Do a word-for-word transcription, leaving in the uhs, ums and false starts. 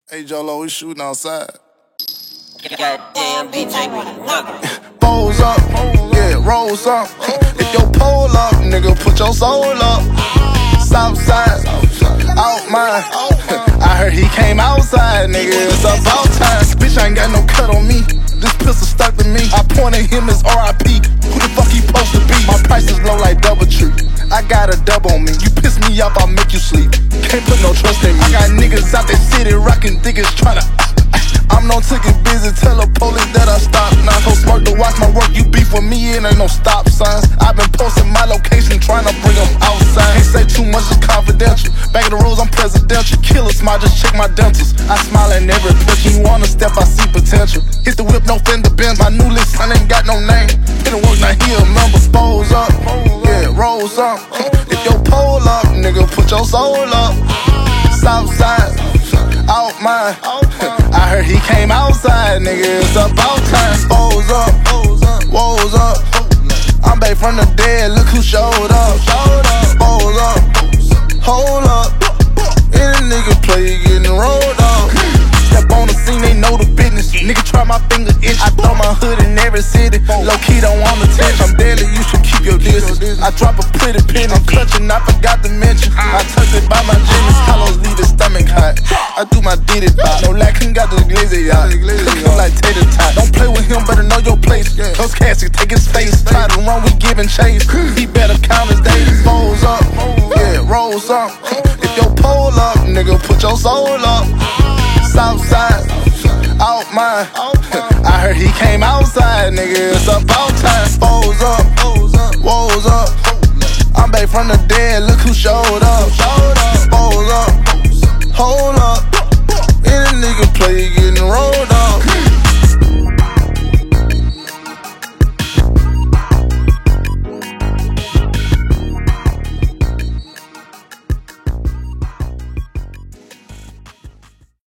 Hey Jolo, we shooting outside. Goddamn D J with a number. Bowls up, yeah, rolls up. If your pole up, nigga, put your soul up. Southside, out mine. I heard he came outside, nigga, it's about time. Bitch, I ain't got no cut on me. This pistol stuck to me. I pointed him as R I P. Who the fuck he supposed to be? My price is low like Doubletree. I got a dub on me. You piss me up, I'll make you sleep. Can't put no trust in me. I got niggas out that city rockin' niggas tryna. I'm no ticket busy, tell the police that I stop now. So smart to watch my work, you beef with me, it ain't no stop signs. I've been posting my location, trying to bring them outside. Can't say too much, it's confidential. Back of the rules, I'm presidential. Killer smile, just check my dentals. I smile at every picture, you wanna step, I see potential. Hit the whip, no fender bends, my new list, son ain't got no name. Hit the work, now he a member. Bowls up, yeah, rolls up. If your pole up, nigga, put your soul up. Southside, out mine. I heard he came outside, nigga, it's about time. Woes up, woes up. I'm back from the dead, look who showed up. Woes up, hold up. Any nigga play, getting rolled up. Step on the scene, they know the business. Nigga try my finger itch. I throw my hood in every city. Low key don't want attention. I'm deadly, you should keep your distance. I drop a pretty pin, I'm clutching, I forgot to mention. I touch it by my genius, hollows leave his stomach hot. I do my diddy pop. No lacking, got the glizzy out. Cook like tater tot. Don't play with him, better know your place. Those Cassie, take his face. Try to run, we giving chase. He better count his days. Rolls up, yeah, rolls up. If your pole up, nigga, put your soul up. Southside, out mine. I heard he came outside, nigga, it's about time. Woes up, woes up. I'm back from the dead, look who showed up. Woes up, hold up.